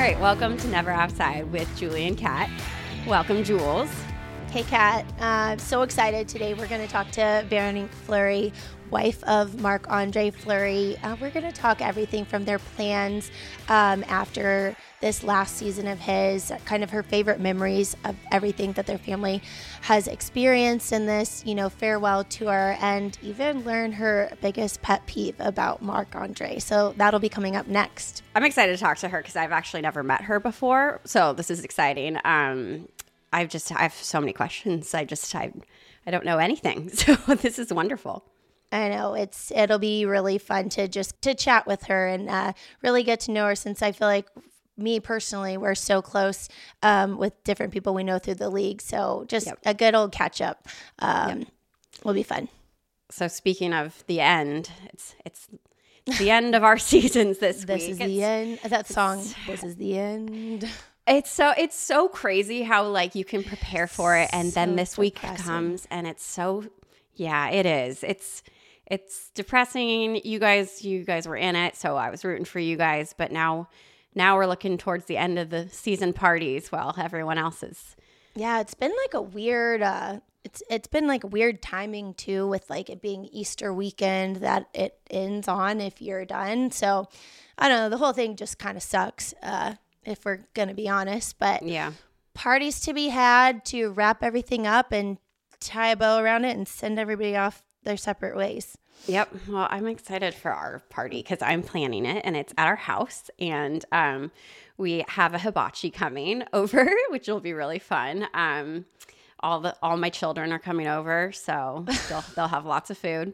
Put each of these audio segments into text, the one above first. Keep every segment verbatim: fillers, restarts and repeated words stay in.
right, welcome to Never Offside with Julie and Kat. Welcome, Jules. Hey, Kat. Uh, so excited. Today we're going to talk to Veronique Fleury, wife of Marc-Andre Fleury. Uh, we're going to talk everything from their plans um, after this last season of his, kind of her favorite memories of everything that their family has experienced in this, you know, farewell tour, and even learn her biggest pet peeve about Marc-Andre. So that'll be coming up next. I'm excited to talk to her because I've actually never met her before. So this is exciting. Um, I've just, I have so many questions. I just, I, I don't know anything. So this is wonderful. I know it's, it'll be really fun to just to chat with her and uh, really get to know her, since I feel like me personally, we're so close um, with different people we know through the league. So just yep. a good old catch up um, yep. will be fun. So speaking of the end, it's, it's the end of our seasons this, this week. This is the end. That song, This is the End. It's so it's so crazy how like you can prepare for it, and so then this week depressing. comes, and it's so yeah, it is. It's it's depressing. You guys, you guys were in it, so I was rooting for you guys. But now, now we're looking towards the end of the season parties while everyone else is. Yeah, it's been like a weird. Uh, it's it's been like weird timing too, with like it being Easter weekend that it ends on if you're done. So I don't know. The whole thing just kind of sucks. Uh, if we're going to be honest, but yeah, parties to be had to wrap everything up and tie a bow around it and send everybody off their separate ways. Yep. Well, I'm excited for our party because I'm planning it, and it's at our house, and um, we have a hibachi coming over, which will be really fun. Um, all the all my children are coming over, so they'll they'll have lots of food.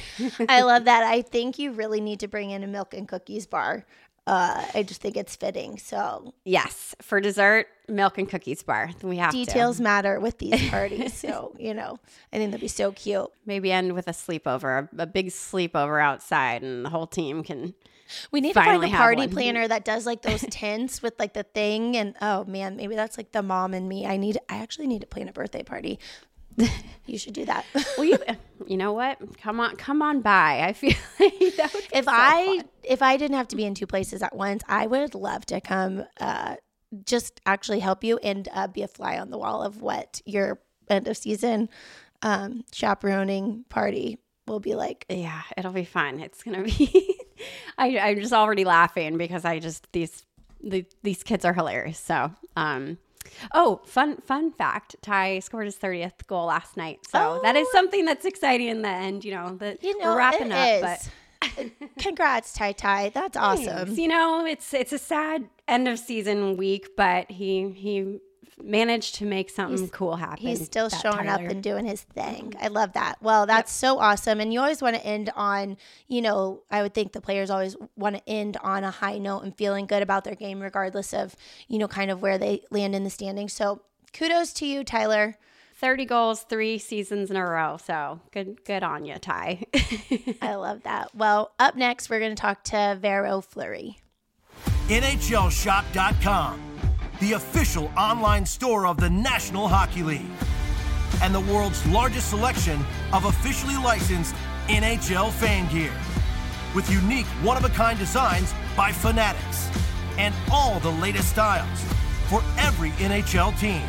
I love that. I think you really need to bring in a milk and cookies bar. Uh, I just think it's fitting. So yes, for dessert, milk and cookies bar. We have details to. matter with these parties. So, you know, I think that'd be so cute. Maybe end with a sleepover, a, a big sleepover outside, and the whole team can. We need to find a party planner that does like those tents with like the thing. And oh man, maybe that's like the mom in me. I need. I actually need to plan a birthday party. You should do that. Well, you, you know what? Come on, come on by. I feel like that would be if so I fun. if I didn't have to be in two places at once, I would love to come, uh, just actually help you and uh, be a fly on the wall of what your end of season um, chaperoning party will be like. Yeah, it'll be fun. It's gonna be. I, I'm just already laughing because I just these the, these kids are hilarious. So. Um, Oh, fun fun fact. Ty scored his thirtieth goal last night. So oh. that is something that's exciting in the end, you know, that you know, we're wrapping up. Is. But congrats, Ty Ty. That's Thanks. awesome. You know, it's it's a sad end of season week, but he he managed to make something he's, cool happen. He's still showing Tyler. up and doing his thing. I love that. Well, that's yep. so awesome. And you always want to end on, you know, I would think the players always want to end on a high note and feeling good about their game, regardless of, you know, kind of where they land in the standings. So kudos to you, Tyler. thirty goals, three seasons in a row. So good, good on you, Ty. I love that. Well, up next, we're going to talk to Vero Fleury. N H L shop dot com. The official online store of the National Hockey League, and the world's largest selection of officially licensed N H L fan gear, with unique one-of-a-kind designs by Fanatics, and all the latest styles for every N H L team.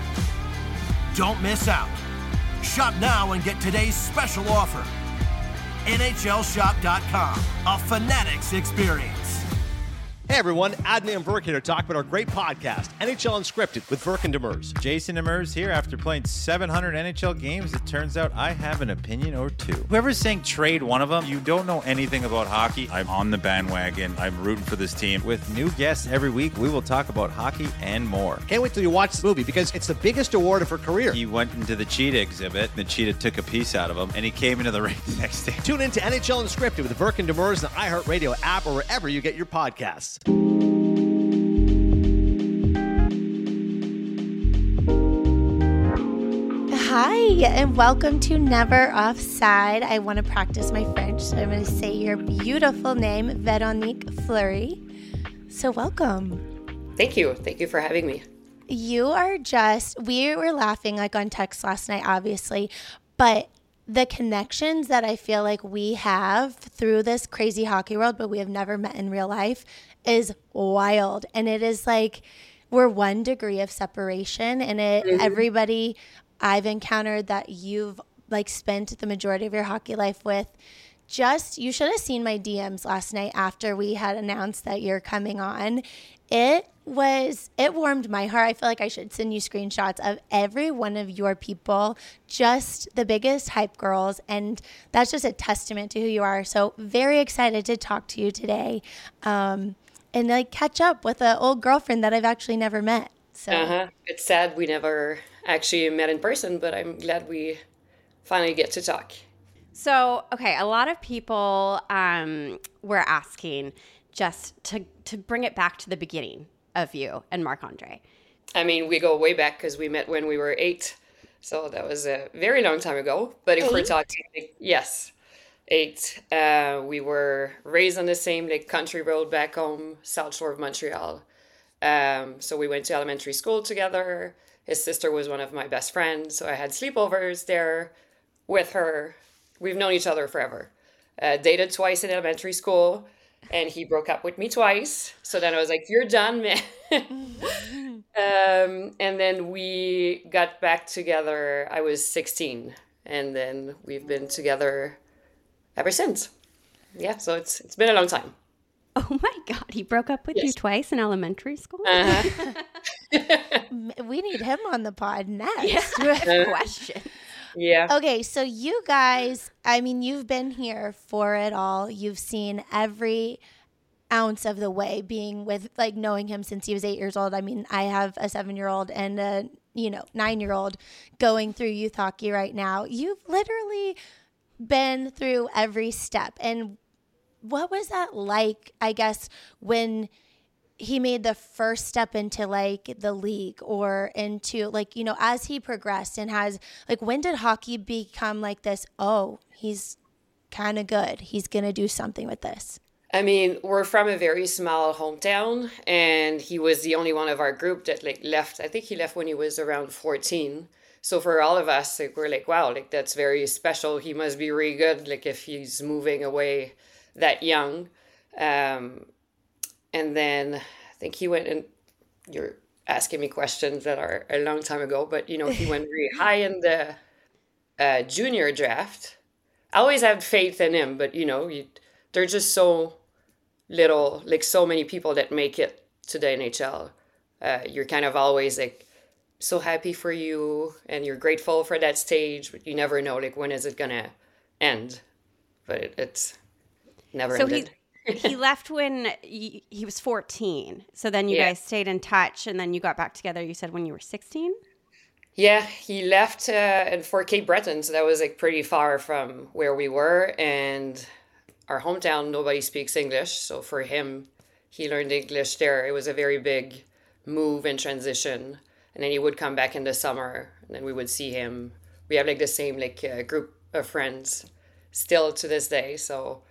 Don't miss out. Shop now and get today's special offer. N H L shop dot com, a Fanatics experience. Hey everyone, Adney and Verk here to talk about our great podcast, N H L Unscripted with Verk and Demers. Jason Demers here. After playing seven hundred N H L games, it turns out I have an opinion or two. Whoever's saying trade one of them, you don't know anything about hockey. I'm on the bandwagon. I'm rooting for this team. With new guests every week, we will talk about hockey and more. Can't wait till you watch this movie because it's the biggest award of her career. He went into the cheetah exhibit. The cheetah took a piece out of him, and he came into the ring the next day. Tune in to N H L Unscripted with Verk and Demers, the iHeartRadio app, or wherever you get your podcasts. Hi, and welcome to Never Offside. I want to practice my French, so I'm going to say your beautiful name, Veronique Fleury. So welcome. Thank you. Thank you for having me. You are just, we were laughing like on text last night, obviously, but the connections that I feel like we have through this crazy hockey world, but we have never met in real life, is wild. And it is like we're one degree of separation, and it mm-hmm. everybody I've encountered that you've like spent the majority of your hockey life with, just, you should have seen my D Ms last night after we had announced that you're coming on. It was, it warmed my heart. I feel like I should send you screenshots of every one of your people, just the biggest hype girls. And that's just a testament to who you are. So very excited to talk to you today. Um, and like catch up with an old girlfriend that I've actually never met. So uh-huh. It's sad we never actually met in person, but I'm glad we finally get to talk. So, okay, a lot of people um, were asking just to, to bring it back to the beginning of you and Marc-Andre. I mean, we go way back because we met when we were eight. So that was a very long time ago. But if eight? we're talking, like, yes, eight. Uh, we were raised on the same like country road back home, South Shore of Montreal. Um, so we went to elementary school together. His sister was one of my best friends. So I had sleepovers there with her. We've known each other forever. Uh, dated twice in elementary school, and he broke up with me twice. So then I was like, you're done, man. um, and then we got back together. I was sixteen, and then we've been together ever since. Yeah, so it's it's been a long time. Oh my God, he broke up with yes. you twice in elementary school? Uh-huh. We need him on the pod next. Yeah. Uh, question. Yeah. Okay, so you guys, I mean, you've been here for it all. You've seen every ounce of the way, being with, like, knowing him since he was eight years old. I mean, I have a seven-year-old and a, you know, nine-year-old going through youth hockey right now. You've literally been through every step. And what was that like, I guess, when he made the first step into like the league or into like, you know, as he progressed and has like, when did hockey become like this? Oh, he's kind of good. He's going to do something with this. I mean, we're from a very small hometown, and he was the only one of our group that like left. I think he left when he was around fourteen. So for all of us, like, we're like, wow, like that's very special. He must be really good. Like if he's moving away that young. Um, And then I think he went, and you're asking me questions that are a long time ago, but, you know, he went really high in the uh, junior draft. I always had faith in him, but, you know, you, there's just so little, like so many people that make it to the N H L. Uh, you're kind of always like so happy for you, and you're grateful for that stage, but you never know, like, when is it going to end? But it, it's never so ended. He- he left when he, he was fourteen. So then you yeah. guys stayed in touch, and then you got back together, you said, when you were sixteen? Yeah, he left uh, for Cape Breton. So that was like pretty far from where we were. And our hometown, nobody speaks English. So for him, he learned English there. It was a very big move and transition. And then he would come back in the summer, and then we would see him. We have like the same like uh, group of friends still to this day. So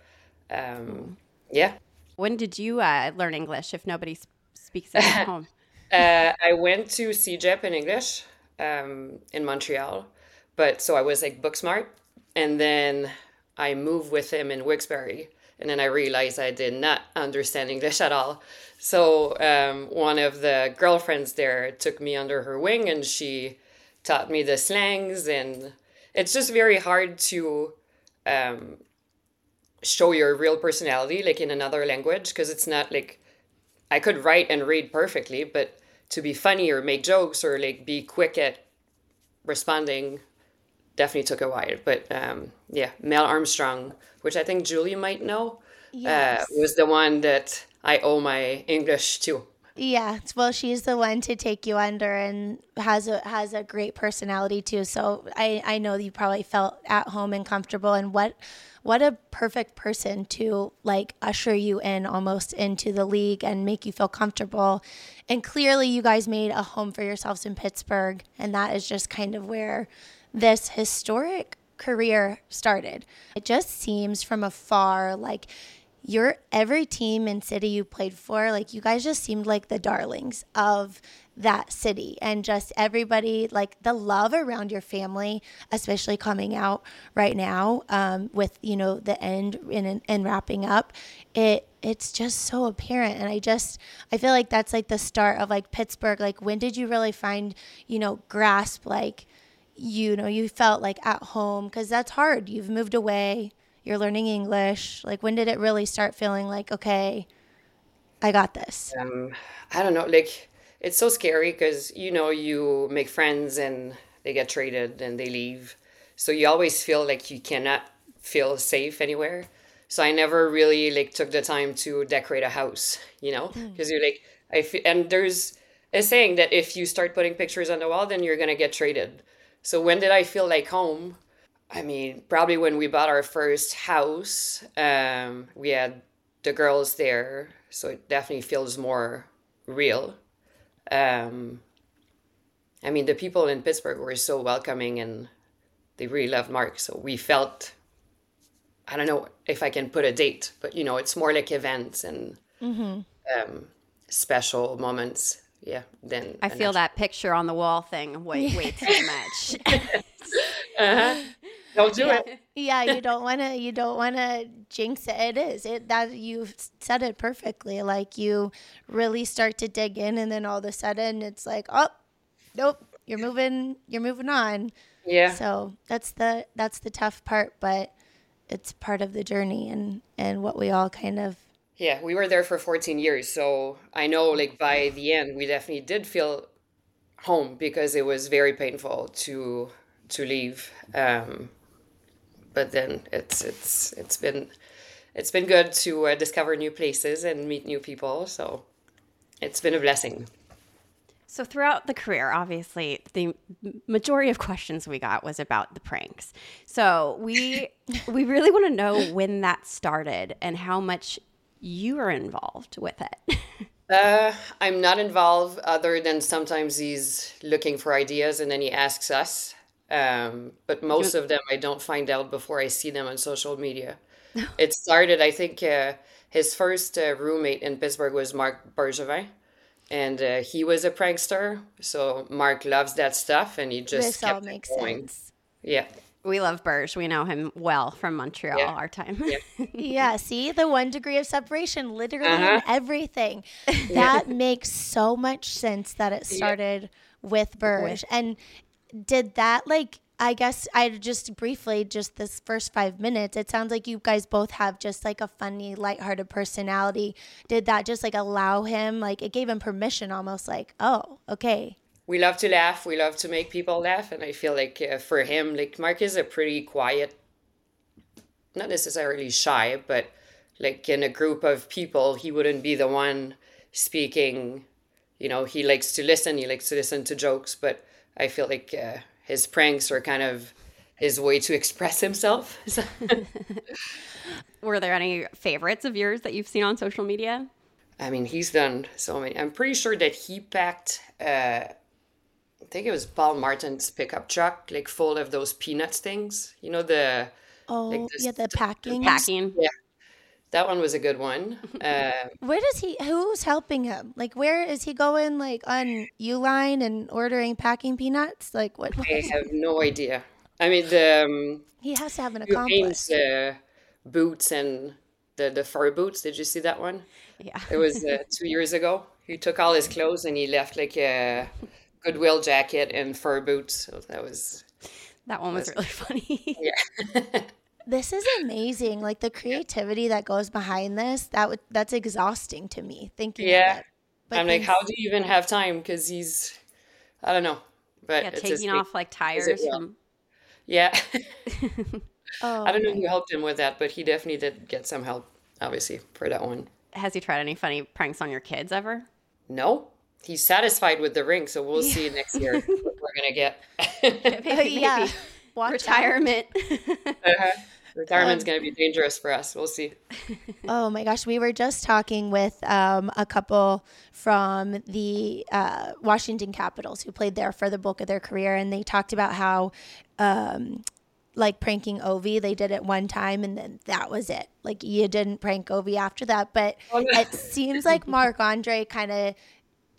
um yeah. When did you uh, learn English if nobody sp- speaks it at home? uh, I went to C J E P in English um, in Montreal. But so I was like book smart. And then I moved with him in Wilkes-Barre. And then I realized I did not understand English at all. So um, one of the girlfriends there took me under her wing, and she taught me the slangs. And it's just very hard to Um, show your real personality like in another language, because it's not like I could write and read perfectly, but to be funny or make jokes or like be quick at responding definitely took a while. But um yeah, Mel Armstrong, which I think Julie might know, yes. uh, was the one that I owe my English to. Yeah, well, she's the one to take you under and has a has a great personality too. So I, I know you probably felt at home and comfortable. And what what a perfect person to like usher you in almost into the league and make you feel comfortable. And clearly you guys made a home for yourselves in Pittsburgh, and that is just kind of where this historic career started. It just seems from afar like your every team and city you played for, like you guys just seemed like the darlings of that city, and just everybody, like the love around your family, especially coming out right now um, with, you know, the end and, and wrapping up, it it's just so apparent. And I just, I feel like that's like the start of like Pittsburgh. Like, when did you really find, you know, grasp, like, you know, you felt like at home? Because that's hard. You've moved away. You're learning English. Like, when did it really start feeling like, okay, I got this? Um, I don't know. Like, it's so scary because, you know, you make friends and they get traded and they leave. So you always feel like you cannot feel safe anywhere. So I never really like took the time to decorate a house, you know, because you're like, I feel, and there's a saying that if you start putting pictures on the wall, then you're going to get traded. So when did I feel like home? I mean, probably when we bought our first house, um, we had the girls there. So it definitely feels more real. Um, I mean, the people in Pittsburgh were so welcoming and they really loved Mark. So we felt, I don't know if I can put a date, but, you know, it's more like events and mm-hmm. um, special moments. Yeah. Then I feel that picture on the wall thing way, way too much. uh-huh. Don't do yeah. it. Yeah, you don't want to. You don't want to jinx it. It is it that you said it perfectly. Like, you really start to dig in, and then all of a sudden, it's like, oh, nope, you're moving. You're moving on. Yeah. So that's the that's the tough part, but it's part of the journey, and and what we all kind of. Yeah, we were there for fourteen years, so I know, like, by the end, we definitely did feel home because it was very painful to to leave. Um, But then it's it's it's been it's been good to uh, discover new places and meet new people. So it's been a blessing. So throughout the career, obviously, the majority of questions we got was about the pranks. So we we really want to know when that started and how much you were involved with it. uh, I'm not involved other than sometimes he's looking for ideas and then he asks us. Um, but most of them I don't find out before I see them on social media. It started, I think, uh, his first uh, roommate in Pittsburgh was Marc Bergevin, and uh, he was a prankster. So Mark loves that stuff, and he just this kept all makes going. sense. Yeah. We love Berge. We know him well from Montreal, Yeah. our time. Yeah. Yeah, see the one degree of separation, literally Uh-huh. in everything. That makes so much sense that it started with Berge. And did that, like, I guess I just briefly, just this first five minutes, it sounds like you guys both have just like a funny, lighthearted personality. Did that just like allow him, like it gave him permission almost, like, oh, okay. We love to laugh. We love to make people laugh. And I feel like uh, for him, like Mark is a pretty quiet, not necessarily shy, but like in a group of people, he wouldn't be the one speaking. You know, he likes to listen. He likes to listen to jokes. But I feel like uh, his pranks are kind of his way to express himself. Were there any favorites of yours that you've seen on social media? I mean, he's done so many. I'm pretty sure that he packed, uh, I think it was Paul Martin's pickup truck, like full of those peanuts things. You know, the... Oh, like this- yeah, the packing. Packing. Yeah, that one was a good one. Uh, Where does he, who's helping him? Like, where is he going, like on Uline and ordering packing peanuts? Like, what? what I is- have no idea. I mean, the um, he has to have an Uhane's accomplice. uh, boots and the, the fur boots. Did you see that one? Yeah. It was uh, two years ago. He took all his clothes and he left like a Goodwill jacket and fur boots. So that was... That one was really funny. Yeah. This is amazing. Like the creativity that goes behind this, that would that's exhausting to me thinking Yeah. of it. But I'm like, then- how do you even have time? Because he's, I don't know. But Yeah, it's his taking thing. off like tires. well? From, Yeah. oh, I don't know my- who helped him with that, but he definitely did get some help, obviously, for that one. has he tried any funny pranks on your kids ever? No, he's satisfied with the ring, so we'll see next year what we're gonna get. Maybe, yeah. maybe Watch out. retirement. Uh-huh. Retirement's gonna be dangerous for us. We'll see. Oh my gosh, we were just talking with um, a couple from the uh, Washington Capitals who played there for the bulk of their career, and they talked about how, um, like pranking Ovi, they did it one time, and then that was it. Like you didn't prank Ovi after that, but Oh, no. it seems like Marc-Andre kind of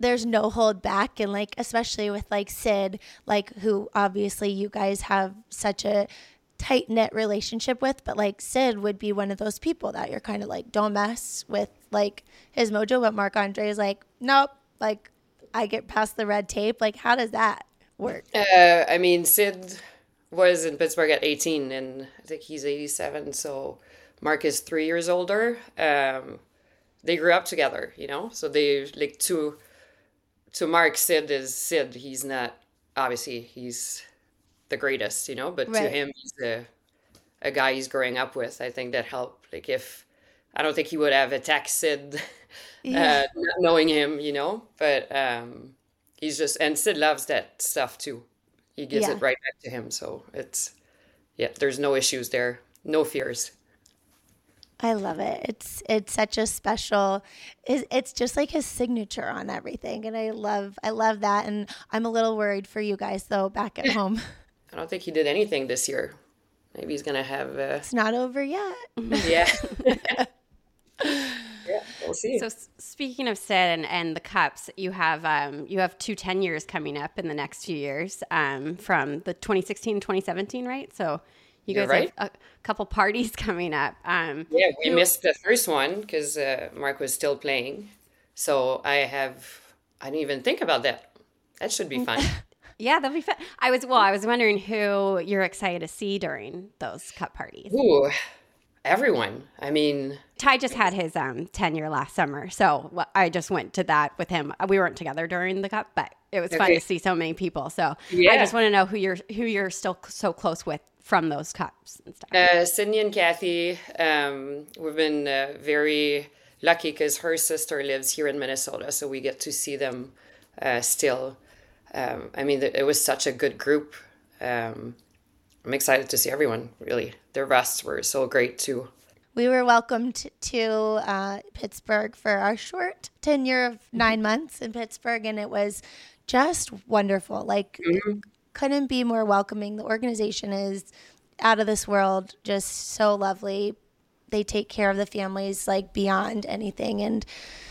there's no hold back, and like especially with like Sid, like who obviously you guys have such a tight knit relationship with, but like Sid would be one of those people that you're kind of like, don't mess with like his mojo. But Marc-Andre is like, nope, like I get past the red tape. Like, how does that work? Uh, I mean, Sid was in Pittsburgh at eighteen, and I think he's eighty-seven. So Mark is three years older. Um, they grew up together, you know. So they like to to Mark, Sid is Sid. He's not obviously he's the greatest, you know, but right. to him, he's a a guy he's growing up with. I think that helped. Like if I don't think he would have attacked Sid, yeah. uh, not knowing him, you know. But um, he's just and Sid loves that stuff too. He gives yeah. it right back to him. So it's, yeah, there's no issues there. No fears. I love it. It's it's such a special, it's, it's just like his signature on everything. And I love, I love that. And I'm a little worried for you guys though, back at home. I don't think he did anything this year. Maybe he's going to have. Uh... It's not over yet. Yeah. Yeah, we'll see. So speaking of Sid and, and the cups, you have um, you have two ten years coming up in the next few years um, from the twenty sixteen twenty seventeen, right? So you You're guys right. have a couple parties coming up. Um, yeah, we you, missed the first one because uh, Mark was still playing. So I have, I didn't even think about that. That should be fun. Yeah, that'll be fun. I was, well, I was wondering who you're excited to see during those cup parties. Ooh, everyone. I mean, Ty just had his um, tenure last summer, so well, I just went to that with him. We weren't together during the cup, but it was fun Okay. to see so many people. So Yeah. I just want to know who you're who you're still so close with from those cups and stuff. uh, Sydney and Kathy, um, we've been uh, very lucky because her sister lives here in Minnesota, so we get to see them uh, still. Um, I mean, it was such a good group. Um, I'm excited to see everyone, really. The rest were so great, too. We were welcomed to uh, Pittsburgh for our short tenure of nine months in Pittsburgh, and it was just wonderful. Like, mm-hmm. couldn't be more welcoming. The organization is out of this world, just so lovely. They take care of the families, like, beyond anything. And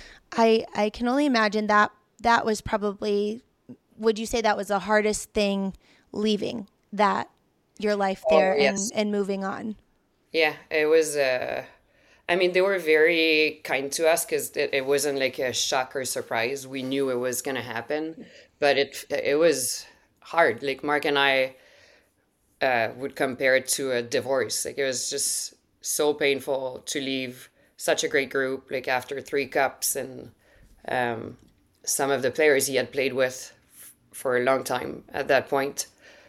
I I can only imagine that that was probably, would you say that was the hardest thing leaving that, your life there oh, yes. and, and moving on? Yeah, it was, uh, I mean, they were very kind to us because it, it wasn't like a shock or surprise. We knew it was going to happen, but it it was hard. Like Mark and I uh, would compare it to a divorce. Like it was just so painful to leave such a great group, like after three cups and um, some of the players he had played with f- for a long time at that point.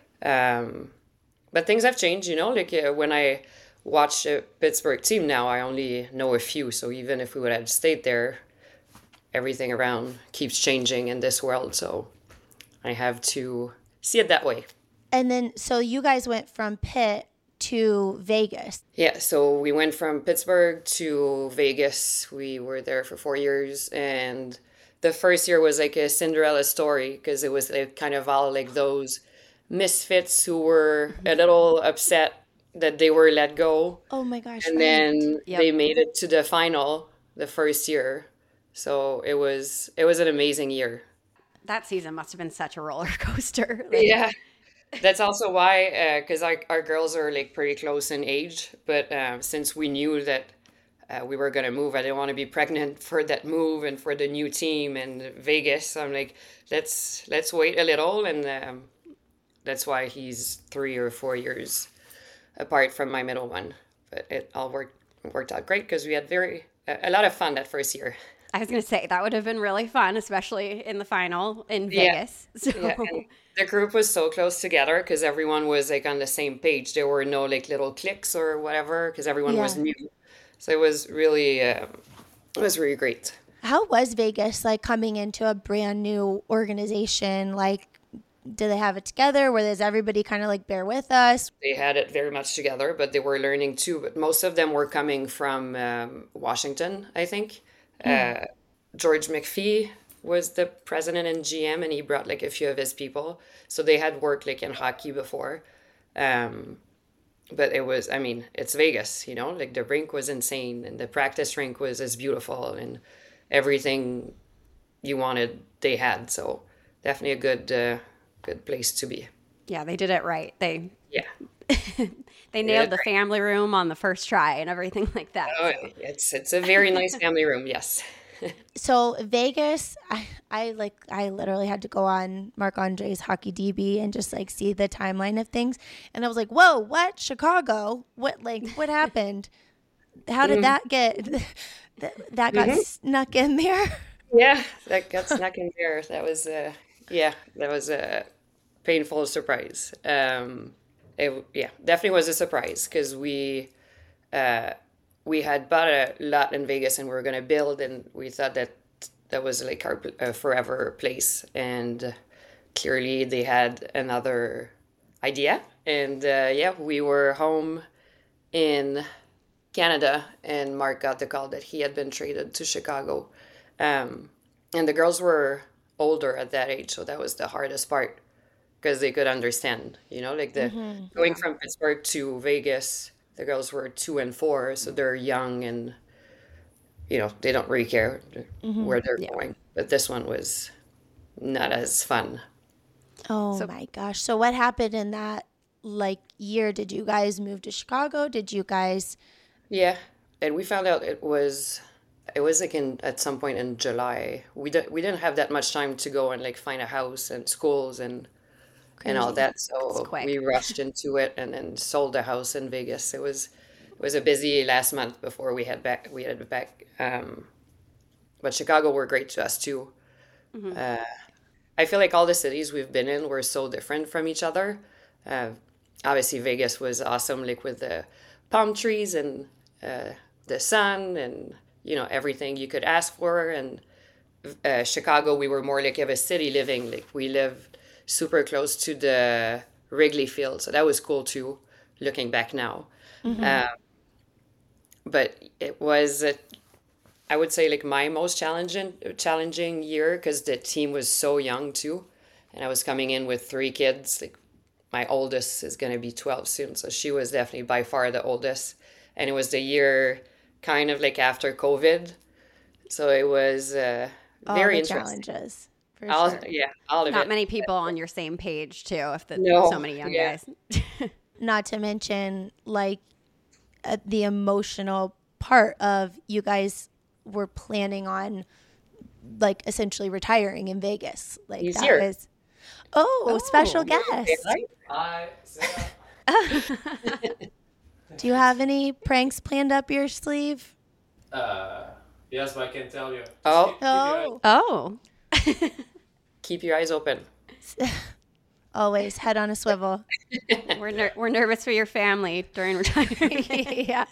Um, but things have changed, you know, like uh, when I watch a Pittsburgh team now, I only know a few. So even if we would have stayed there, everything around keeps changing in this world. So I have to see it that way. And then, so you guys went from Pitt to Vegas. Yeah, so we went from Pittsburgh to Vegas. We were there for four years. And the first year was like a Cinderella story because it was like kind of all like those misfits who were a little upset that they were let go. Oh my gosh. And right. then Yep. they made it to the final the first year. So it was it was an amazing year. That season must have been such a roller coaster. Like, Yeah. That's also why, because uh, our, our girls are like pretty close in age. But uh, since we knew that uh, we were going to move, I didn't want to be pregnant for that move and for the new team in Vegas. So I'm like, let's let's wait a little. And um, that's why he's three or four years apart from my middle one. But it all worked worked out great because we had very a, a lot of fun that first year. I was going to say that would have been really fun, especially in the final in Yeah. Vegas. So. Yeah, and the group was so close together because everyone was like on the same page. There were no like little cliques or whatever because everyone Yeah. was new. So it was really, um, it was really great. How was Vegas, like, coming into a brand new organization? Like, do they have it together? Where does everybody kind of like bear with us? They had it very much together, but they were learning too. But most of them were coming from um, Washington, I think. Uh, George McPhee was the president and G M, and he brought like a few of his people. So they had worked like in hockey before. Um, but it was, I mean, it's Vegas, you know, like the rink was insane and the practice rink was as beautiful and everything you wanted, they had. So definitely a good uh, good place to be. Yeah, they did it right. They yeah they nailed the family room on the first try and everything like that. Oh, so. it's it's a very nice family room. Yes. So Vegas, I, I like I literally had to go on Marc-André's Hockey D B and just like see the timeline of things, and I was like, "Whoa, what? Chicago? What? Like, what happened? How did that get? that, that got mm-hmm. snuck in there?" Yeah, that got snuck in there. That was uh, yeah, that was a painful surprise. Um, it yeah, definitely was a surprise because we. Uh, we had bought a lot in Vegas and we were going to build, and we thought that that was like our uh, forever place. And clearly they had another idea. And uh, yeah, we were home in Canada and Mark got the call that he had been traded to Chicago. Um, and the girls were older at that age, so that was the hardest part because they could understand, you know, like the mm-hmm. going from Pittsburgh to Vegas. The girls were two and four, so they're young and, you know, they don't really care mm-hmm. where they're yeah. going. But this one was not as fun. Oh, so, my gosh. So what happened in that, like, year? Did you guys move to Chicago? Did you guys? Yeah. And we found out it was, it was like in, at some point in July. We, di- we didn't have that much time to go and, like, find a house and schools and... and all that, so we rushed into it and then sold the house in Vegas. It was it was a busy last month before we had back we had back. Um, but Chicago were great to us too. Mm-hmm. Uh, I feel like all the cities we've been in were so different from each other. Uh, obviously, Vegas was awesome, like with the palm trees and uh, the sun and you know everything you could ask for. And uh, Chicago, we were more like of a city living. Like we lived super close to the Wrigley Field, so that was cool too, looking back now. Mm-hmm. Um, but it was, a, I would say, like my most challenging challenging year because the team was so young too, and I was coming in with three kids. Like my oldest is going to be twelve soon, so she was definitely by far the oldest, and it was the year kind of like after COVID, so it was uh, All very the interesting. Challenges. All, sure. Yeah, all of Not it. many people on your same page too. If the, no, so many young yeah. guys. Not to mention, like uh, the emotional part of you guys were planning on, like essentially retiring in Vegas. Like He's that here. was. Oh, Oh, special guest. Hi, Sarah. Do you have any pranks planned up your sleeve? Uh, yes, but I can tell you. Just Oh. keep- keep your Oh. Keep your eyes open. Always head on a swivel. we're ner- we're nervous for your family during retirement. Yeah.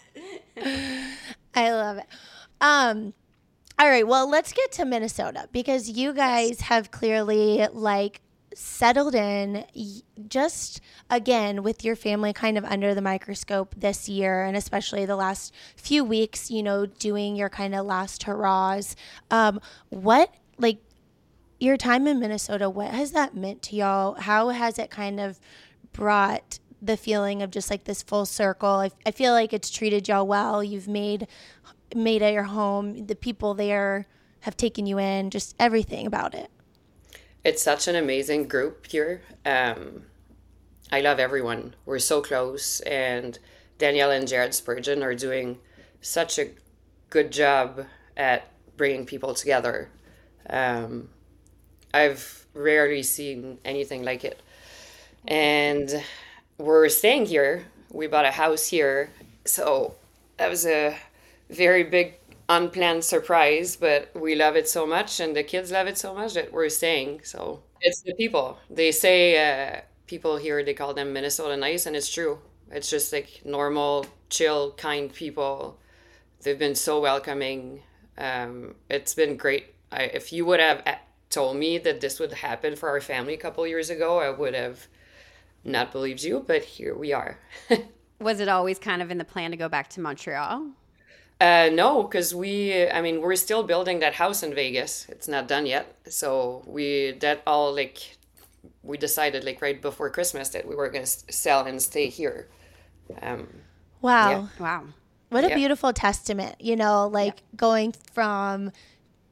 I love it. Um, all right. Well, let's get to Minnesota because you guys have clearly like settled in just again with your family kind of under the microscope this year and especially the last few weeks, you know, doing your kind of last hurrahs. Um, what like your time in Minnesota, what has that meant to y'all? How has it kind of brought the feeling of just like this full circle? I, I feel like it's treated y'all well. You've made made it your home. The people there have taken you in, just everything about it. It's such an amazing group here. Um, I love everyone. We're so close. And Danielle and Jared Spurgeon are doing such a good job at bringing people together. Um, I've rarely seen anything like it. And we're staying here. We bought a house here. So that was a very big unplanned surprise, but we love it so much and the kids love it so much that we're staying. So it's the people. They say uh, people here, they call them Minnesota nice, and it's true. It's just like normal, chill, kind people. They've been so welcoming. Um, it's been great. I, if you would have told me that this would happen for our family a couple years ago, I would have not believed you, but here we are. Was it always kind of in the plan to go back to Montreal? Uh, no, because we, I mean, we're still building that house in Vegas. It's not done yet. So we, that all like, we decided like right before Christmas that we were going to sell and stay here. Um, wow. Yeah. Wow. What a Yeah. beautiful testament, you know, like yeah. going from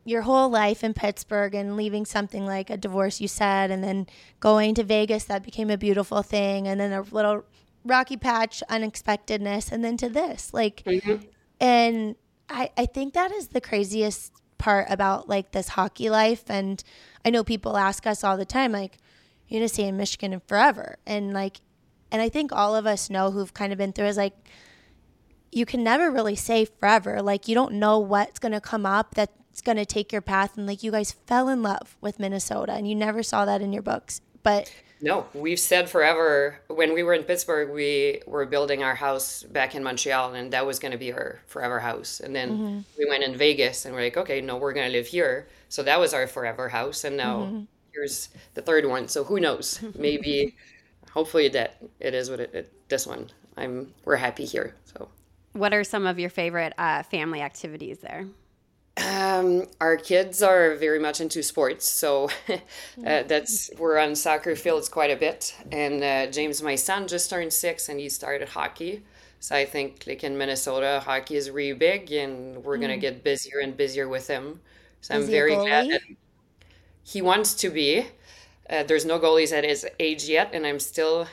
your whole life in Pittsburgh and leaving something like a divorce, you said, and then going to Vegas, that became a beautiful thing, and then a little rocky patch, unexpectedness, and then to this. Like, mm-hmm. and I, I think that is the craziest part about like this hockey life. And I know people ask us all the time, like, you're going to stay in Michigan forever. And like, and I think all of us know who've kind of been through is like, you can never really say forever. Like, you don't know what's going to come up that's going to take your path. And like, you guys fell in love with Minnesota and you never saw that in your books. But no, we've said forever. When we were in Pittsburgh, we were building our house back in Montreal, and that was going to be our forever house. And then mm-hmm. we went in Vegas, and we're like, okay, no, we're going to live here. So that was our forever house. And now mm-hmm. here's the third one. So who knows? Maybe, hopefully that it is what it, it this one. I'm we're happy here. So, what are some of your favorite uh, family activities there? Um, our kids are very much into sports, so uh, that's we're on soccer fields quite a bit. And uh, James, my son, just turned six, and he started hockey. So I think, like in Minnesota, hockey is really big, and we're mm. gonna get busier and busier with him. So is I'm very glad that he wants to be. Uh, there's no goalies at his age yet, and I'm still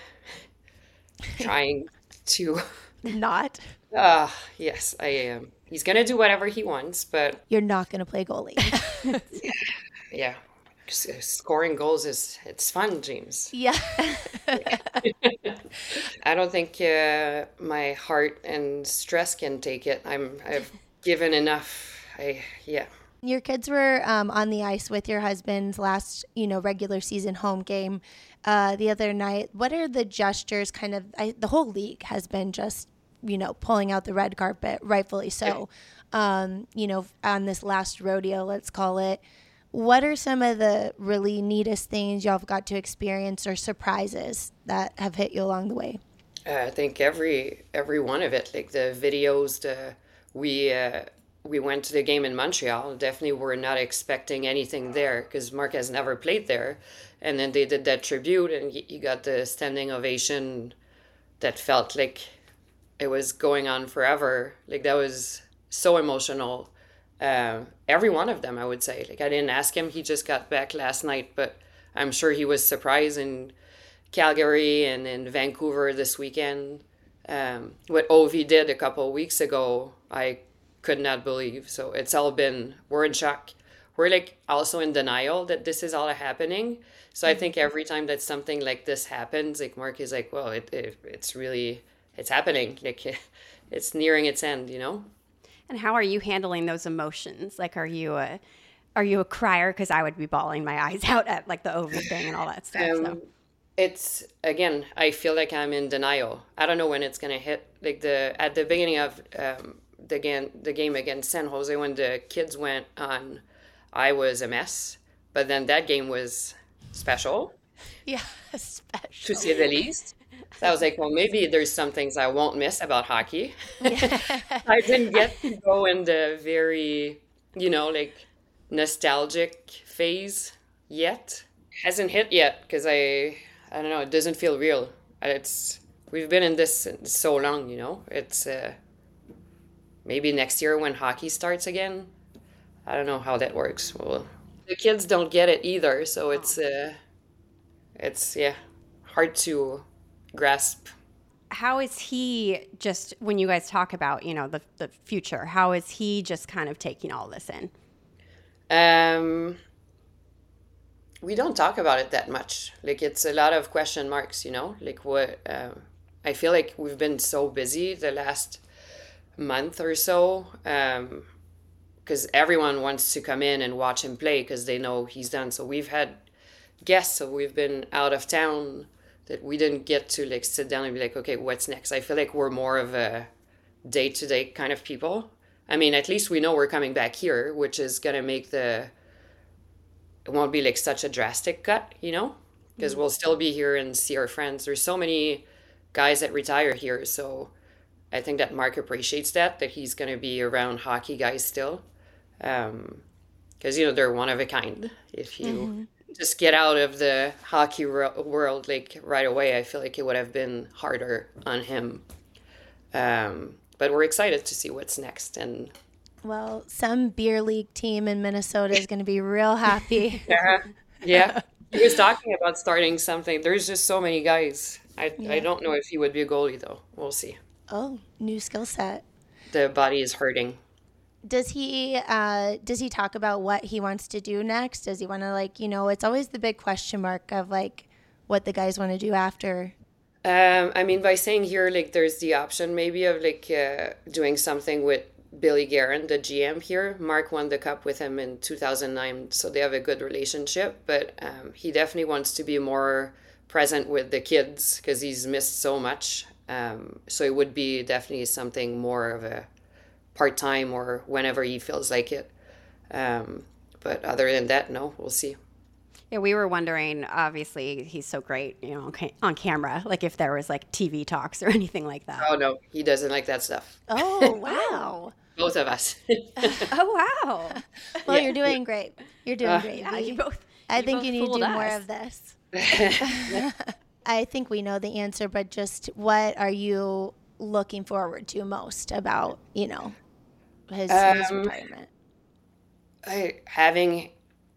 trying to not. Ah, uh, yes, I am. He's going to do whatever he wants, but... You're not going to play goalie. yeah. yeah. Scoring goals is, it's fun, James. Yeah. yeah. I don't think uh, my heart and stress can take it. I'm, I've given enough. I, yeah. Your kids were um, on the ice with your husband's last, you know, regular season home game uh, the other night. What are the gestures kind of... I, the whole league has been just... you know, pulling out the red carpet, rightfully so, um, you know, on this last rodeo, let's call it. What are some of the really neatest things y'all have got to experience or surprises that have hit you along the way? Uh, I think every every one of it, like the videos, the we uh, we went to the game in Montreal. Definitely were not expecting anything there because Mark has never played there. And then they did that tribute and you got the standing ovation that felt like it was going on forever. Like that was so emotional. Uh, every one of them, I would say. Like I didn't ask him. He just got back last night, but I'm sure he was surprised in Calgary and in Vancouver this weekend. Um, what Ovi did a couple of weeks ago, I could not believe. So it's all been, we're in shock. We're like also in denial that this is all happening. So I think every time that something like this happens, like Mark is like, well, it, it it's really... it's happening. Like it's nearing its end, you know? And how are you handling those emotions? Like, are you a, are you a crier? Cause I would be bawling my eyes out at like the Ovi thing and all that stuff. Um, so. It's again, I feel like I'm in denial. I don't know when it's going to hit. Like the, at the beginning of um, the game, the game against San Jose, when the kids went on, I was a mess, but then that game was special. Yeah. Special. To say the least. So I was like, well, maybe there's some things I won't miss about hockey. I didn't get to go in the very, you know, like nostalgic phase yet. Hasn't hit yet because I, I don't know, it doesn't feel real. It's, we've been in this so long, you know. It's uh, maybe next year when hockey starts again. I don't know how that works. Well, the kids don't get it either, so it's, uh, it's yeah, hard to grasp. How is he just, when you guys talk about, you know, the, the future, how is he just kind of taking all this in? Um, we don't talk about it that much. Like it's a lot of question marks, you know, like what, uh, I feel like we've been so busy the last month or so, um, because everyone wants to come in and watch him play because they know he's done. So we've had guests, so we've been out of town that we didn't get to like sit down and be like, okay, what's next? I feel like we're more of a day-to-day kind of people. I mean, at least we know we're coming back here, which is going to make the, it won't be like such a drastic cut, you know, because mm-hmm. we'll still be here and see our friends. There's so many guys that retire here. So I think that Mark appreciates that, that he's going to be around hockey guys still. Um, because, you know, they're one of a kind. If you mm-hmm. just get out of the hockey world like right away, I feel like it would have been harder on him. Um, but we're excited to see what's next. And Well, some beer league team in Minnesota is going to be real happy. Yeah. Yeah. He was talking about starting something. There's just so many guys. I, Yeah. I don't know if he would be a goalie, though. We'll see. Oh, new skill set. The body is hurting. Does he uh, does he talk about what he wants to do next? Does he want to, like, you know, it's always the big question mark of like what the guys want to do after. Um, I mean, by saying here, like, there's the option maybe of like uh, doing something with Billy Guerin, the G M here. Mark won the cup with him in two thousand nine, so they have a good relationship. But um, he definitely wants to be more present with the kids because he's missed so much. Um, so it would be definitely something more of a part-time or whenever he feels like it. Um, but other than that, no, we'll see. Yeah, we were wondering, obviously, he's so great, you know, on ca- on camera, like if there was like T V talks or anything like that. Oh, no, he doesn't like that stuff. Oh, wow. Both of us. Oh, wow. Well, Yeah. you're doing great. You're doing Uh, great. Yeah, We- you both. I you think both you need to fooled do more us. of this. I think we know the answer, but just what are you looking forward to most about, you know, his, his Um, retirement? I, having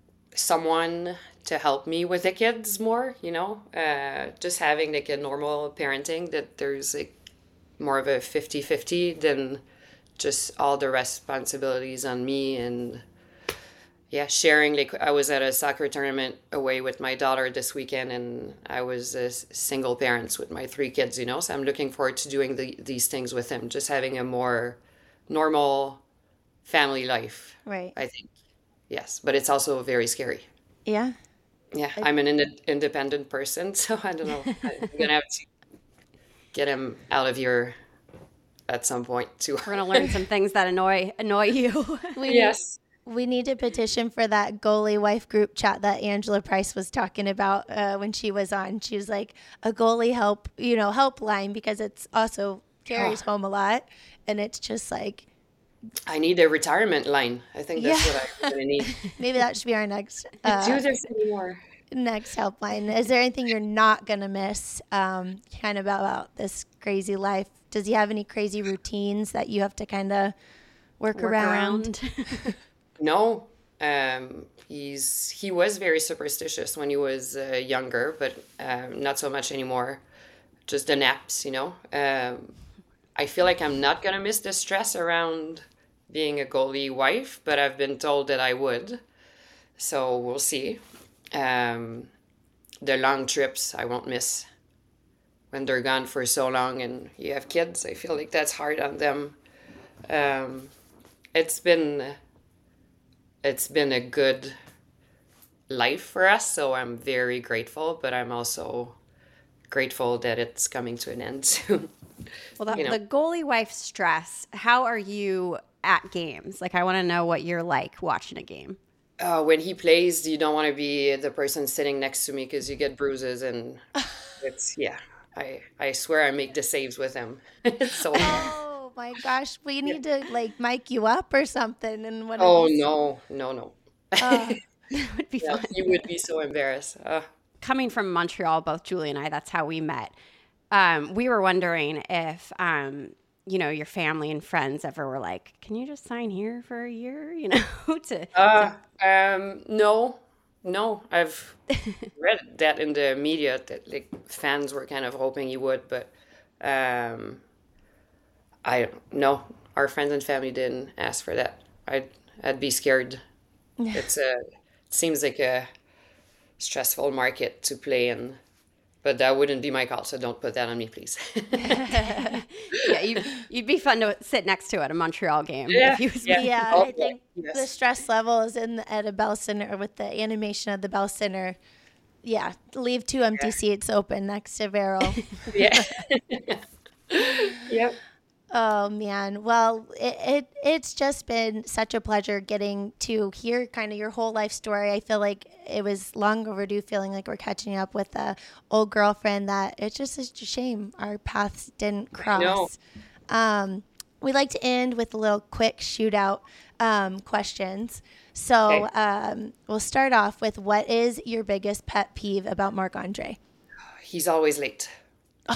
someone to help me with the kids more, you know, uh, just having like a normal parenting that there's like more of a fifty-fifty than just all the responsibilities on me. And yeah, sharing, like I was at a soccer tournament away with my daughter this weekend and I was a s- single parent with my three kids, you know, so I'm looking forward to doing the, these things with him, just having a more normal family life, Right. I think. Yes, but it's also very scary. Yeah. Yeah, I'm an ind- independent person, so I don't know. I'm gonna have to get him out of here at some point too. We're gonna learn some things that annoy annoy you. We Yes. Need, we need to petition for that goalie wife group chat that Angela Price was talking about uh, when she was on. She was like a goalie help, you know, helpline because it's also carries home a lot, and it's just like I need a retirement line. I think that's Yeah. what I'm gonna need. maybe that should be our next Do uh, this anymore. next helpline. Is there anything you're not gonna miss? Um, kind of about, about this crazy life. Does he have any crazy routines that you have to kind of work, Work around? around. No, um, he's he was very superstitious when he was uh, younger, but um, not so much anymore. Just the naps, you know. Um, I feel like I'm not gonna miss the stress around being a goalie wife, but I've been told that I would. So we'll see. Um, the long trips I won't miss when they're gone for so long and you have kids. I feel like that's hard on them. Um, it's been it's been a good life for us, so I'm very grateful, but I'm also grateful that it's coming to an end soon. Well, the, You know. the goalie wife stress. How are you at games? Like, I want to know what you're like watching a game. Uh, when he plays, you don't want to be the person sitting next to me because you get bruises and it's, yeah, I, I swear I make the saves with him. It's so Oh my gosh, we need to like mic you up or something. And what? Oh, no, no, no. Uh, It would be Yeah, fun. you would be so embarrassed. Uh, Coming from Montreal, both Julie and I, that's how we met. Um, we were wondering if, um, you know, your family and friends ever were like, can you just sign here for a year, you know, to, uh, um, no, no. I've read that in the media that like fans were kind of hoping you would, but um, I no. Our friends and family didn't ask for that. I'd I'd be scared. It's a it seems like a stressful market to play in, but that wouldn't be my call. So don't put that on me, please. yeah, you'd, you'd be fun to sit next to at a Montreal game. Yeah, if he was yeah. yeah, Oh, I think yes. the stress level is in the, at a Bell Center with the animation of the Bell Center. Yeah, leave two empty seats open next to Vero. Yeah. Yep. Oh man, well, it, it it's just been such a pleasure getting to hear kind of your whole life story. I feel like it was long overdue, feeling like we're catching up with a old girlfriend that it's just a shame our paths didn't cross. Um, we like to end with a little quick shootout um, questions. So Okay. um, we'll start off with, what is your biggest pet peeve about Marc-Andre? He's always late.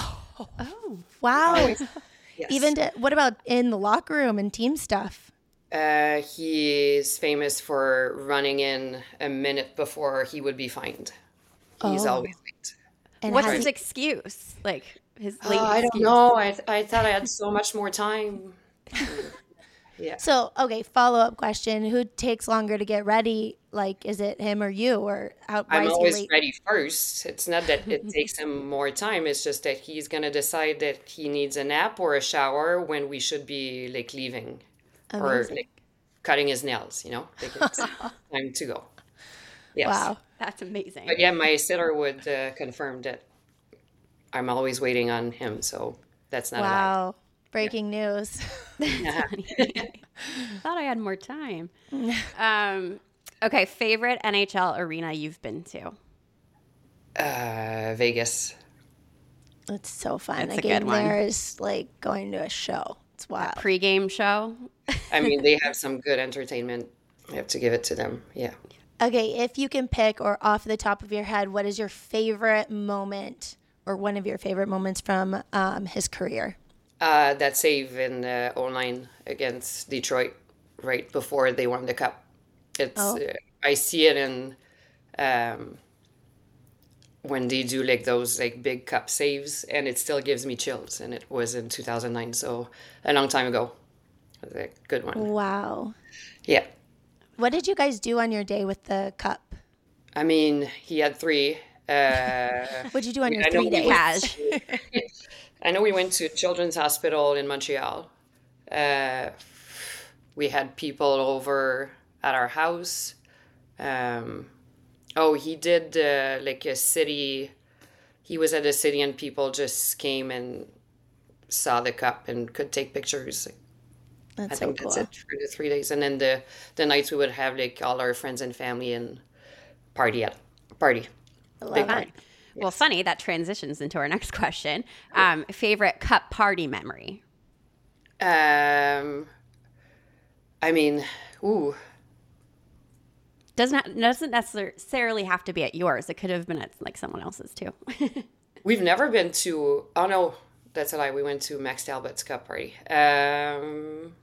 Wow. Yes. Even to, what about in the locker room and team stuff? Uh, he is famous for running in a minute before he would be fined. He's Oh. always late. And What's has his he- excuse? Like his Oh, late I don't excuse? know. I, I thought I had so much more time. Yeah. So, okay, follow up question. Who takes longer to get ready? Like, is it him or you? Or how, why I'm is he always late? ready first. It's not that it takes him more time. It's just that he's going to decide that he needs a nap or a shower when we should be like leaving or Amazing. like cutting his nails, you know? Like it's time to go. Yes. Wow. That's amazing. But yeah, my sitter would uh, confirm that I'm always waiting on him. So that's not allowed. Wow. Breaking news. Thought I had more time. um, okay, favorite N H L arena you've been to? Uh, Vegas. It's so fun. That's a a good game one. there is like going to a show. It's wild. Pre-game show? I mean, they have some good entertainment. I have to give it to them. Yeah. Okay, if you can pick or off the top of your head, what is your favorite moment or one of your favorite moments from um, his career? Uh, that save in uh, oh nine against Detroit right before they won the cup. It's Oh. uh, I see it in um, when they do like those like big cup saves, and it still gives me chills. And it was in two thousand nine, so a long time ago. It was a good one. Wow. Yeah. What did you guys do on your day with the cup? I mean, he had three. Uh, What'd you do on your I know three we days? Cash. I know we went to Children's Hospital in Montreal. Uh, we had people over at our house. Um, oh, he did uh, like a city. He was at a city and people just came and saw the cup and could take pictures. That's I so think cool. that's it for the three days. And then the, the nights we would have like all our friends and family and party at party. I love Big it. party. Well, funny, that transitions into our next question. Um, favorite cup party memory? Um, I mean, ooh. Doesn't doesn't necessarily have to be at yours. It could have been at like someone else's too. We've never been to. Oh no, that's a lie. We went to Max Talbot's cup party. Um,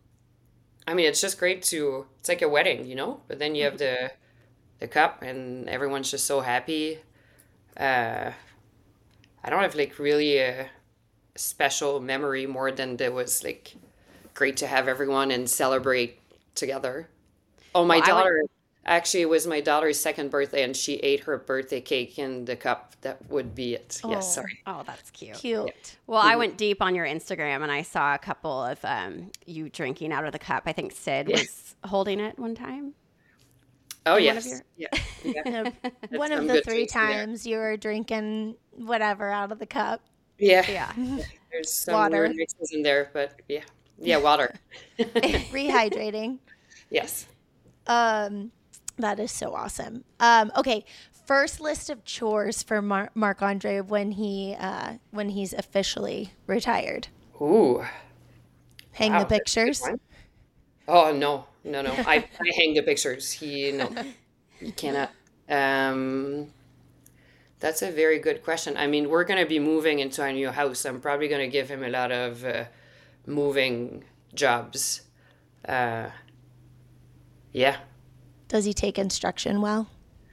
I mean, it's just great to. It's like a wedding, you know. But then you have the, the cup, and everyone's just so happy. Uh, I don't have like really a special memory more than there was like great to have everyone and celebrate together. Oh, my Well, I daughter. Actually, it was my daughter's second birthday, and she ate her birthday cake in the cup. That would be it. Oh. Yes, sorry. Oh, that's cute. Cute. Well, I went deep on your Instagram and I saw a couple of um, you drinking out of the cup. I think Sid was holding it one time. Oh, One of yes. your- Yeah. yeah. One of some the good three drinks in there. times you were drinking whatever out of the cup. Yeah. Yeah. There's some Water. weird mixes in there, but yeah. Yeah, water. Rehydrating. Yes. Um, that is so awesome. Um, okay, first list of chores for Mar- Marc Andre when he uh, when he's officially retired. Ooh. Hang Wow, the that's a good pictures. one. Oh, no. No, no. I, I hang the pictures. He, no. You cannot. Um, that's a very good question. I mean, we're going to be moving into our new house. I'm probably going to give him a lot of uh, moving jobs. Uh, yeah. Does he take instruction well?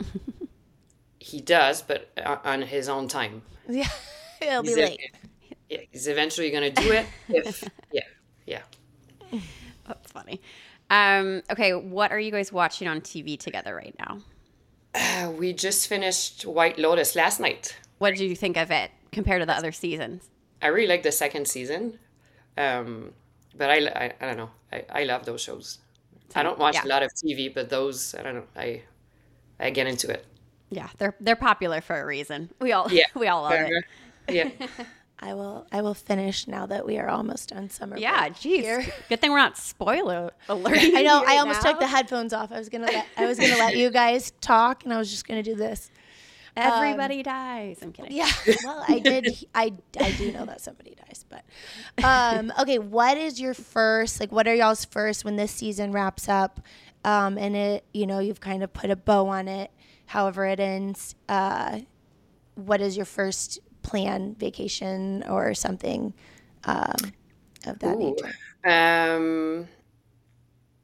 He does, but o- on his own time. Yeah, he'll be He's, late. yeah, he's eventually going to do it. If, yeah, yeah. That's funny. Um, okay, what are you guys watching on T V together right now? Uh, we just finished White Lotus last night. What did you think of it compared to the other seasons? I really like the second season, um, but I, I, I don't know. I, I love those shows. I don't watch Yeah. a lot of T V, but those I don't know. I I get into it. Yeah, they're they're popular for a reason. We all Yeah, we all love it. Yeah, I will. I will finish now that we are almost done summer. Yeah, break geez. here. Good thing we're not spoiler alerting. I know. you I right almost now. took the headphones off. I was gonna let. I was gonna let you guys talk, and I was just gonna do this. Everybody dies. I'm kidding. Yeah. Well, I did. I I do know that somebody dies, but um. Okay. What is your first? Like, what are y'all's first when this season wraps up? Um, and it, you know, you've kind of put a bow on it. However it ends. Uh, what is your first plan, vacation, or something um, of that Ooh. nature? Um,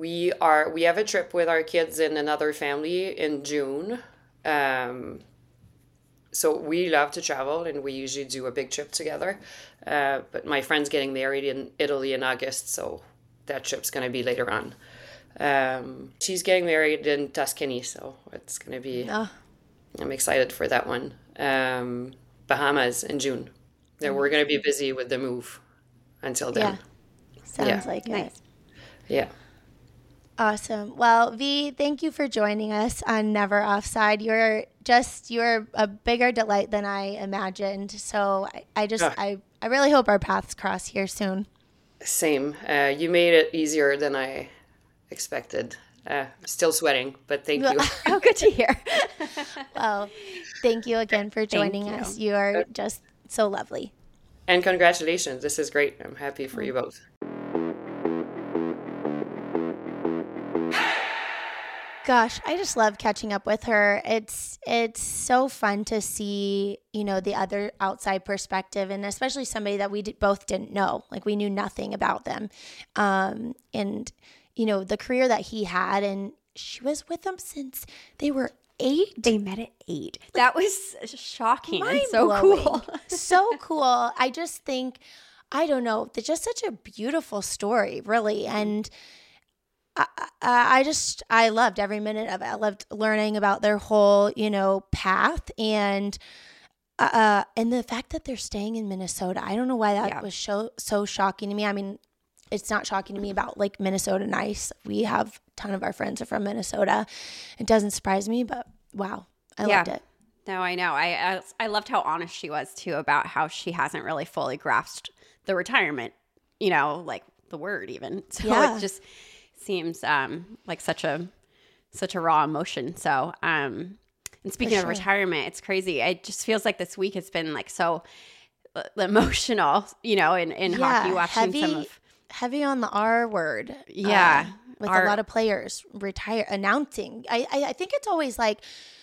we are we have a trip with our kids and another family in June. Um, so we love to travel, and we usually do a big trip together. Uh, but my friend's getting married in Italy in August, so that trip's going to be later on. Um, she's getting married in Tuscany, so it's going to be. Oh. I'm excited for that one. Um, Bahamas in June. Then we're going to be busy with the move until then. Yeah. Sounds yeah. like nice. it. Yeah. Awesome. Well, V, thank you for joining us on Never Offside. You're just, you're a bigger delight than I imagined. So I, I just, oh. I, I really hope our paths cross here soon. Same. Uh, you made it easier than I expected. Uh, still sweating, but thank you. Oh, good to hear. Well, thank you again for joining you. us. You are just so lovely. And congratulations. This is great. I'm happy for you both. Gosh, I just love catching up with her. It's it's so fun to see, you know, the other outside perspective, and especially somebody that we did, both didn't know. Like, we knew nothing about them. Um, and, you know, the career that he had, and she was with him since they were eight. They met at eight. That was shocking and so cool. So cool. I just think, I don't know, it's just such a beautiful story, really. And I, I, I just, I loved every minute of it. I loved learning about their whole, you know, path, and uh, and the fact that they're staying in Minnesota. I don't know why that yeah. was so, so shocking to me. I mean, it's not shocking to me about like Minnesota nice. We have a ton of our friends are from Minnesota. It doesn't surprise me, but wow, I yeah. loved it. No, I know. I, I I loved how honest she was too about how she hasn't really fully grasped the retirement, you know, like the word even. So yeah. it just seems um, like such a such a raw emotion. So, um, and speaking sure. of retirement, it's crazy. It just feels like this week has been like so emotional, you know, in, in yeah, hockey, watching heavy, some of heavy on the R word. Yeah. Uh, with our, a lot of players retire announcing. I, I, I think it's always like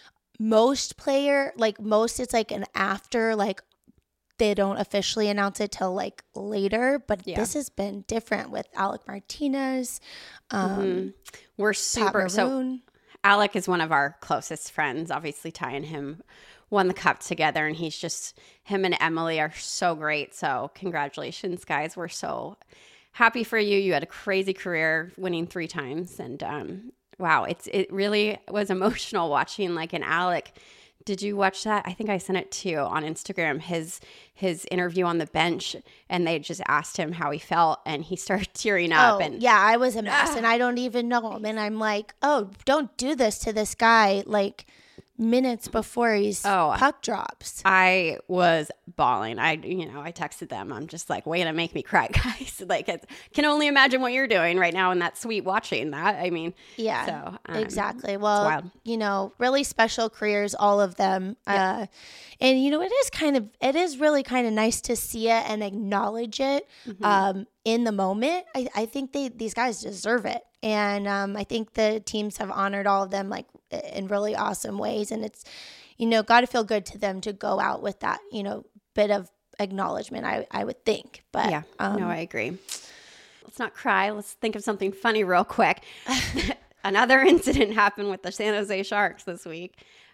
most player, like most it's like an after, like they don't officially announce it till like later, but yeah. this has been different with Alec Martinez. Um, mm-hmm. We're super, so Alec is one of our closest friends, obviously Ty and him won the cup together, and he's just, him and Emily are so great. So congratulations, guys. We're so happy for you. You had a crazy career, winning three times. And um, wow, it's it really was emotional watching like an Alec. Did you watch that? I think I sent it to you on Instagram, his his interview on the bench, and they just asked him how he felt, and he started tearing up. Oh, and yeah, I was a mess, and I don't even know him. And I'm like, oh, don't do this to this guy, like, minutes before he's oh, puck drops. I was bawling. I, you know, I texted them. I'm just like, way to make me cry, guys. Like, I can only imagine what you're doing right now in that suite watching that. I mean, yeah, so, um, exactly. Well, you know, really special careers, all of them. Yeah. Uh, and, you know, it is kind of, it is really kind of nice to see it and acknowledge it mm-hmm. um, in the moment. I, I think they, these guys deserve it. And um, I think the teams have honored all of them, like, in really awesome ways. And it's, you know, got to feel good to them to go out with that, you know, bit of acknowledgement, I, I would think. But yeah, um, no, I agree. Let's not cry. Let's think of something funny real quick. Another incident happened with the San Jose Sharks this week.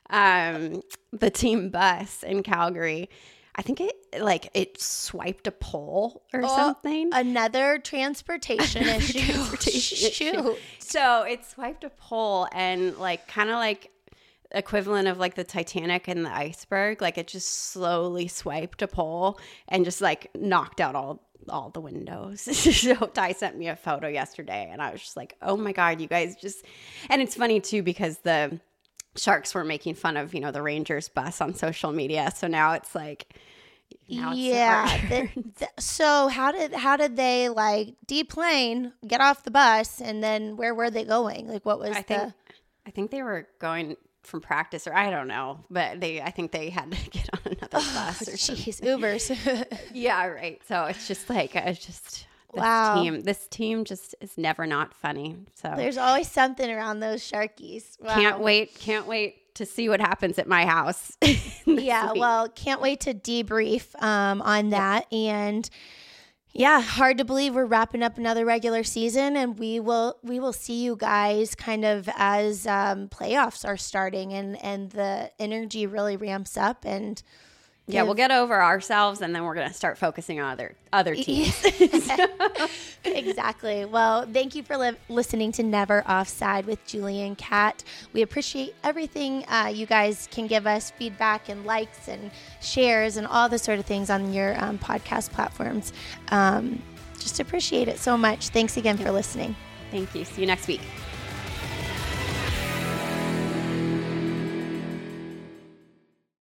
Um, the team bus in Calgary, I think it like it swiped a pole or oh, something. Another transportation issue. transportation issue. So it swiped a pole and like kind of like equivalent of like the Titanic and the iceberg. Like it just slowly swiped a pole and just like knocked out all all the windows. So Ty sent me a photo yesterday, and I was just like, oh my God, you guys just. And it's funny too because the Sharks were making fun of, you know, the Rangers bus on social media. So now it's like, now it's yeah. the, the, so how did how did they like deplane, get off the bus, and then where were they going? Like what was I the? Think, I think they were going from practice, or I don't know, but they I think they had to get on another bus. Oh, or jeez, Ubers. Yeah, right. So it's just like it's just. This wow. team, this team just is never not funny. So there's always something around those Sharkies. Wow. Can't wait. Can't wait to see what happens at my house. Yeah. week. Well, can't wait to debrief um, on that. Yep. And, Yeah, hard to believe we're wrapping up another regular season, and we will we will see you guys kind of as um, playoffs are starting and, and the energy really ramps up. And yeah, we'll get over ourselves, and then we're going to start focusing on other other teams. Exactly. Well, thank you for li- listening to Never Offside with Julie and Kat. We appreciate everything uh, you guys can give us, feedback and likes and shares and all the sort of things on your um, podcast platforms. Um, just appreciate it so much. Thanks again for listening. Thank you. See you next week.